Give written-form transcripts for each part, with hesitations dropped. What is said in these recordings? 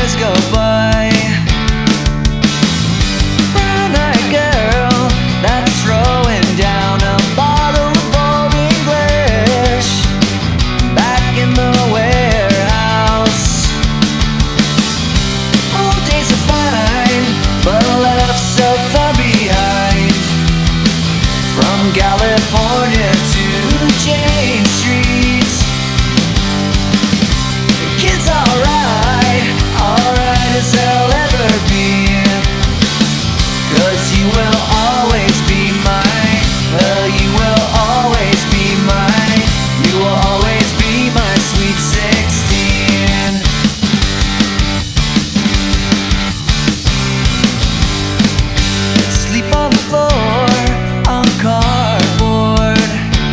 years go by. Brown-eyed girl that's throwing down a bottle of Old English back in the warehouse. Old days are fine, but left so far behind. From California to Jane Street, the kid's alright, alright as they'll ever be. 'Cause you will always be mine, well, you will always be mine. You will always be my sweet 16. Sleep on the floor, on cardboard.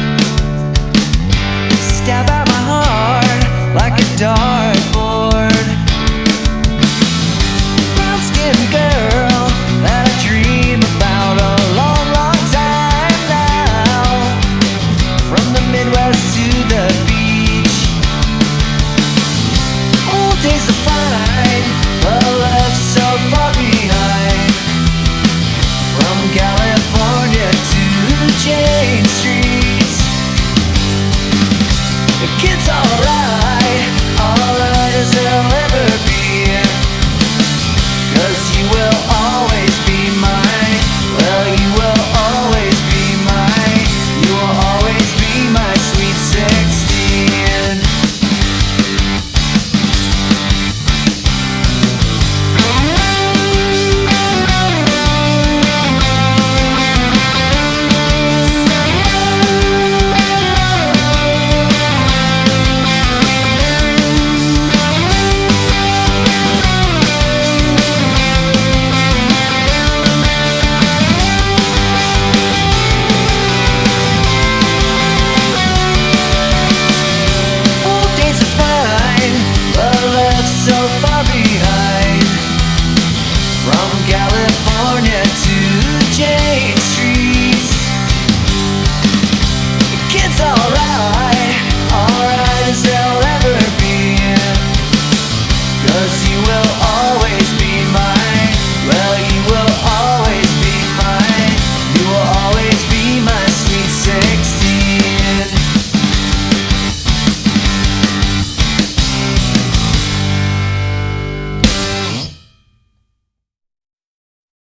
Stab at my heart like a dartboard. Brown-skinned girl that I dream about a long, long time now. From the Midwest to the beach. Old days are fine, but left so far behind. From California to Jane Street, the kid's alright, alright as they'll ever be. 'Cause you will always be mine, well, you will always be mine. You will always be my sweet 16. Old days are fine, but left so far behind.